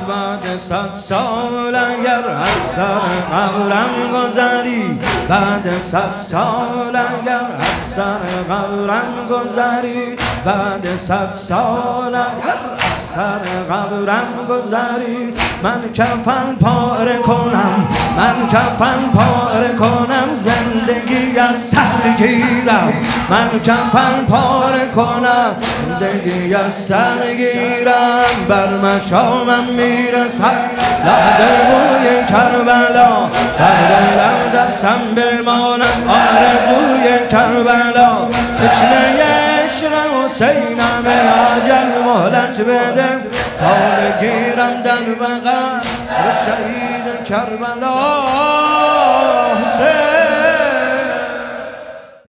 بعد 100 سال اگر از سر قبرم گذری، بعد 100 سال اگر از سر قبرم گذری، بعد 100 سال اگر از سر قبرم گذری، من کفن پاره کنم، من کفن پاره کنم، زندگی از سر گیرم، من کفن پاره کنم، زندگی از سر گیرم. بر مشامم میرسد لحظه بوی کربلا، در دلم دستم بمانم آرزوی کربلا. تشنه عشق حسینم اجل مهلت بده، تا بگیرم در بغل شهید کربلا.